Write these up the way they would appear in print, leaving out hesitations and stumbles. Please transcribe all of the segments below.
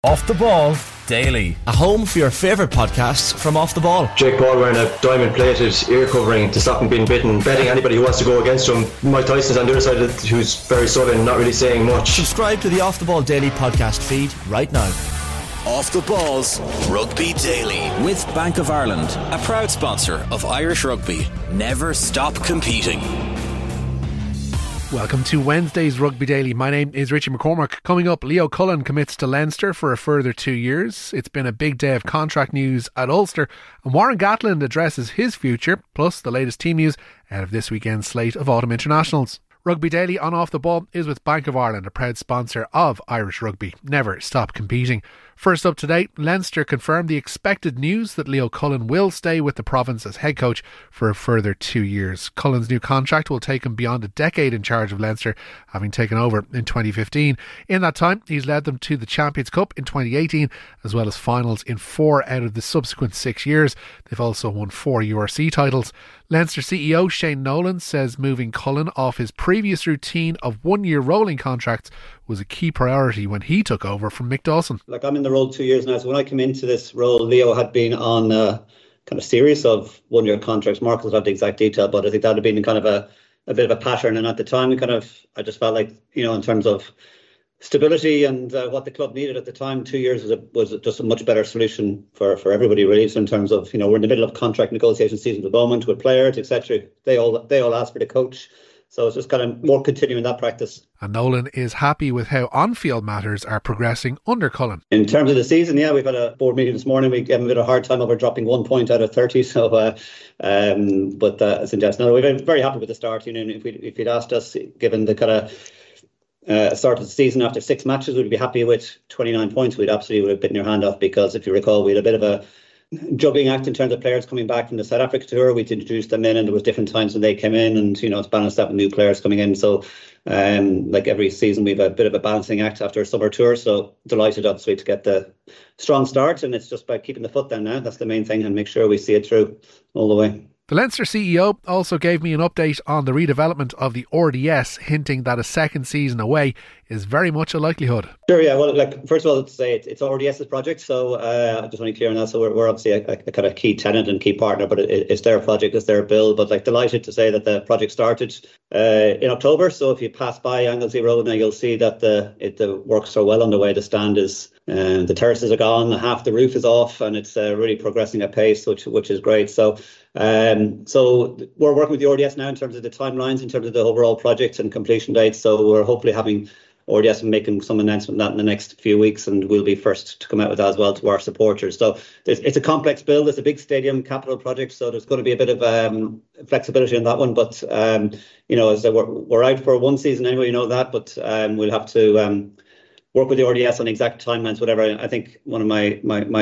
Off the Ball Daily. A home for your favourite podcasts from Off the Ball. Jake Paul wearing a diamond-plated ear covering to stop him being bitten. Betting anybody who wants to go against him. Mike Tyson's on the other side, who's very sullen, not really saying much. Subscribe to the Off the Ball Daily podcast feed right now. Off the Ball's Rugby Daily with Bank of Ireland, a proud sponsor of Irish rugby. Never stop competing. Welcome to Wednesday's Rugby Daily. My name is Richie McCormack. Coming up, Leo Cullen commits to Leinster for a further 2 years. It's been a big day of contract news at Ulster, and Warren Gatland addresses his future, plus the latest team news out of this weekend's slate of autumn internationals. Rugby Daily on Off the Ball is with Bank of Ireland, a proud sponsor of Irish rugby. Never stop competing. First up today, Leinster confirmed the expected news that Leo Cullen will stay with the province as head coach for a further 2 years. Cullen's new contract will take him beyond a decade in charge of Leinster, having taken over in 2015. In that time, he's led them to the Champions Cup in 2018, as well as finals in 4 out of the subsequent 6 years. They've also won 4 URC titles. Leinster CEO Shane Nolan says moving Cullen off his previous routine of 1 year rolling contracts was a key priority when he took over from Mick Dawson. Like, I'm in the role 2 years now, so when I came into this role, Leo had been on a kind of series of 1 year contracts. Mark will have the exact detail, but I think that had been kind of a bit of a pattern. And at the time, I just felt like, in terms of stability and what the club needed at the time, 2 years was just a much better solution for everybody, really. So in terms of, we're in the middle of contract negotiation season at the moment with players, etc. They all ask for the coach. So it's just kind of more continuing that practice. And Nolan is happy with how on-field matters are progressing under Cullen. In terms of the season, we've had a board meeting this morning. We gave him a bit of a hard time over dropping 1 point out of 30. So, but I suggest, no, we've been very happy with the start. If you'd asked us, given the kind of start of the season after 6 matches, we'd be happy with 29 points. We'd absolutely would have bitten your hand off, because if you recall, we had a bit of a juggling act in terms of players coming back from the South Africa tour. We'd introduced them in, and there was different times when they came in, and it's balanced out with new players coming in. So like every season, we've a bit of a balancing act after a summer tour. So delighted, obviously, to get the strong start, and it's just by keeping the foot down now. That's the main thing, and make sure we see it through all the way. The Leinster CEO also gave me an update on the redevelopment of the RDS, hinting that a second season away is very much a likelihood. Sure, yeah. Well, first of all, let's say it's RDS's project, so I just want to be clear on that. So we're obviously a kind of key tenant and key partner, but it's their project, it's their bill. But delighted to say that the project started in October. So if you pass by Anglesey Road now, you'll see that the works are well underway. The stand is, the terraces are gone, half the roof is off, and it's really progressing at pace, which is great. So we're working with the RDS now in terms of the timelines, in terms of the overall project and completion dates. So we're hopefully having RDS making some announcement on that in the next few weeks, and we'll be first to come out with that as well to our supporters. So it's a complex build. It's a big stadium capital project, so there's going to be a bit of flexibility on that one. But as I say, we're out for 1 season anyway, that. But we'll have to work with the RDS on exact timelines, whatever. I think one of my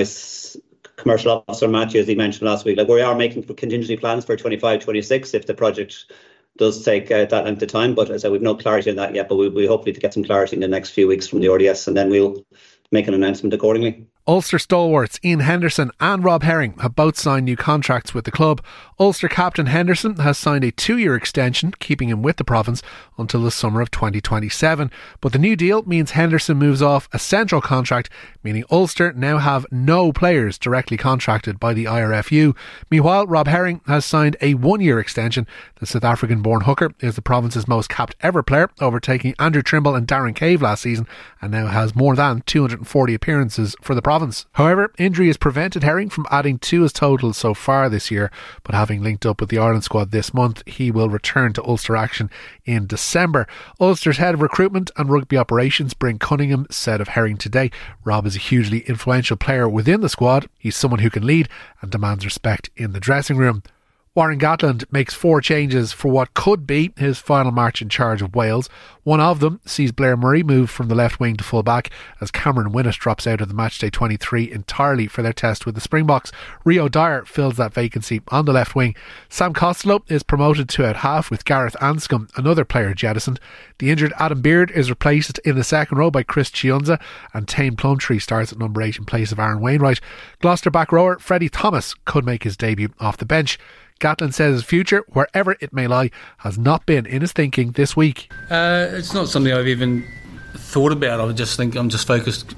commercial officer, Matthew, as he mentioned last week, we are making contingency plans for 25-26 if the project does take that length of time. But as I said, we've no clarity on that yet, but we hopefully to get some clarity in the next few weeks from the RDS, and then we'll make an announcement accordingly. Ulster stalwarts Ian Henderson and Rob Herring have both signed new contracts with the club. Ulster captain Henderson has signed a 2 year extension, keeping him with the province until the summer of 2027. But the new deal means Henderson moves off a central contract, meaning Ulster now have no players directly contracted by the IRFU. Meanwhile, Rob Herring has signed a 1 year extension. The South African-born hooker is the province's most capped ever player, overtaking Andrew Trimble and Darren Cave last season, and now has more than 240 appearances for the province. However, injury has prevented Herring from adding to his total so far this year, but having linked up with the Ireland squad this month, he will return to Ulster action in December. Ulster's head of recruitment and rugby operations, Bryn Cunningham, said of Herring today, Rob is a hugely influential player within the squad. He's someone who can lead and demands respect in the dressing room. Warren Gatland makes 4 changes for what could be his final march in charge of Wales. One of them sees Blair Murray move from the left wing to full back as Cameron Winnett drops out of the matchday 23 entirely for their test with the Springboks. Rio Dyer fills that vacancy on the left wing. Sam Costello is promoted to out half with Gareth Anscombe, another player jettisoned. The injured Adam Beard is replaced in the second row by Chris Chiunza, and Tane Plumtree starts at number 8 in place of Aaron Wainwright. Gloucester back rower Freddie Thomas could make his debut off the bench. Gatland says his future, wherever it may lie, has not been in his thinking this week. It's not something I've even thought about. I just think I'm just focused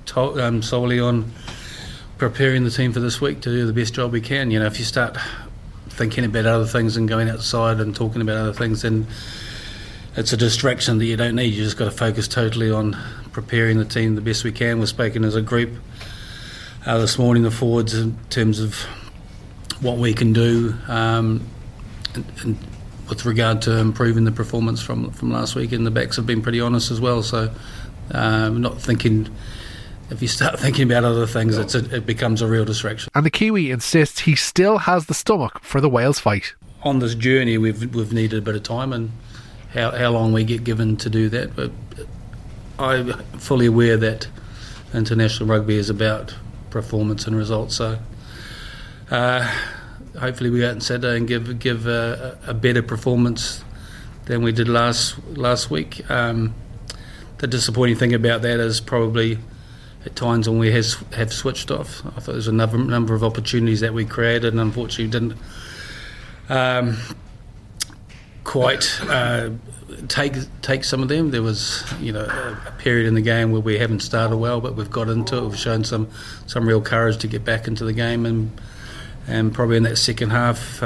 solely on preparing the team for this week to do the best job we can. If you start thinking about other things and going outside and talking about other things, then it's a distraction that you don't need. You just got to focus totally on preparing the team the best we can. We've spoken as a group this morning, the forwards, in terms of what we can do and with regard to improving the performance from last week, and the backs have been pretty honest as well. So not thinking. If you start thinking about other things, it becomes a real distraction. And the Kiwi insists he still has the stomach for the Wales fight. On this journey, we've needed a bit of time, and how long we get given to do that. But I'm fully aware that international rugby is about performance and results. So hopefully we go out on Saturday and give a better performance than we did last week. The disappointing thing about that is probably at times when we have switched off. I thought there was a number of opportunities that we created, and unfortunately didn't quite take some of them. There was a period in the game where we haven't started well, but we've got into it. We've shown some real courage to get back into the game, and probably in that second half,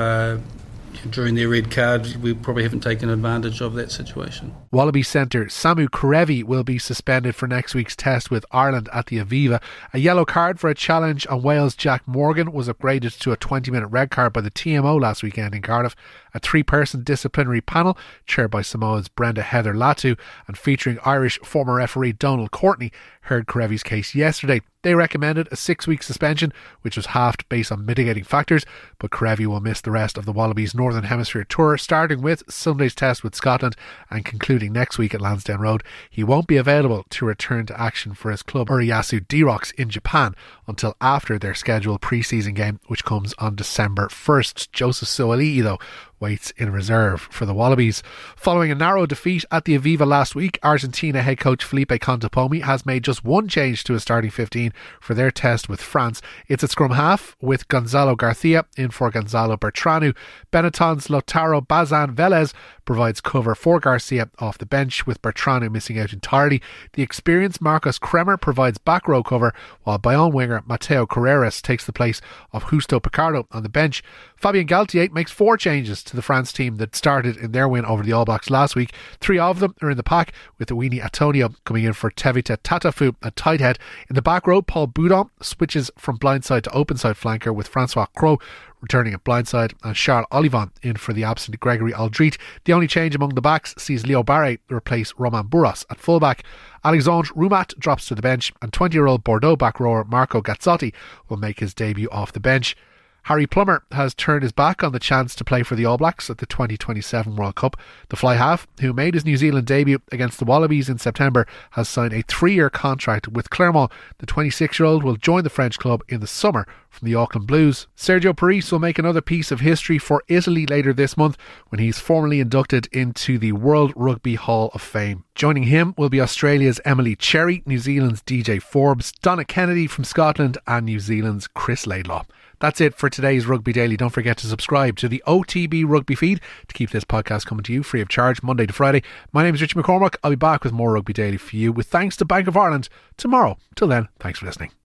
during their red card, we probably haven't taken advantage of that situation. Wallaby centre Samu Kerevi will be suspended for next week's test with Ireland at the Aviva. A yellow card for a challenge on Wales' Jack Morgan was upgraded to a 20-minute red card by the TMO last weekend in Cardiff. A 3-person disciplinary panel, chaired by Samoa's Brenda Heather Latu and featuring Irish former referee Donald Courtney, heard Kerevi's case yesterday. They recommended a 6-week suspension, which was halved based on mitigating factors, but Kerevi will miss the rest of the Wallabies Northern Hemisphere tour, starting with Sunday's test with Scotland and concluding next week at Lansdowne Road. He won't be available to return to action for his club Urayasu D-Rocks in Japan until after their scheduled pre-season game, which comes on December 1st. Joseph Suaalii, though, waits in reserve for the Wallabies. Following a narrow defeat at the Aviva last week, Argentina head coach Felipe Contepomi has made just one change to his starting 15 for their test with France. It's a scrum half with Gonzalo Garcia in for Gonzalo Bertranu. Benetton's Lautaro Bazan Velez provides cover for Garcia off the bench, with Bertranu missing out entirely. The experienced Marcos Kremer provides back row cover, while Bayonne winger Mateo Carreras takes the place of Justo Picardo on the bench. Fabien Galtier makes 4 changes to the France team that started in their win over the All Blacks last week. 3 of them are in the pack, with Winnie Atonio coming in for Tevita Tatafu at tight head. In the back row, Paul Boudon switches from blindside to open side flanker, with Francois Cros returning at blindside and Charles Olivon in for the absent Gregory Aldrit. The only change among the backs sees Leo Barre replace Roman Burros at fullback. Alexandre Roumat drops to the bench, and 20-year-old Bordeaux back rower Marco Gazzotti will make his debut off the bench. Harry Plummer has turned his back on the chance to play for the All Blacks at the 2027 World Cup. The fly half, who made his New Zealand debut against the Wallabies in September, has signed a 3-year contract with Clermont. The 26-year-old will join the French club in the summer from the Auckland Blues. Sergio Paris will make another piece of history for Italy later this month when he's formally inducted into the World Rugby Hall of Fame. Joining him will be Australia's Emily Cherry, New Zealand's DJ Forbes, Donna Kennedy from Scotland, and New Zealand's Chris Laidlaw. That's it for today's Rugby Daily. Don't forget to subscribe to the OTB Rugby feed to keep this podcast coming to you free of charge Monday to Friday. My name is Richie McCormack. I'll be back with more Rugby Daily for you with thanks to Bank of Ireland tomorrow. Till then, thanks for listening.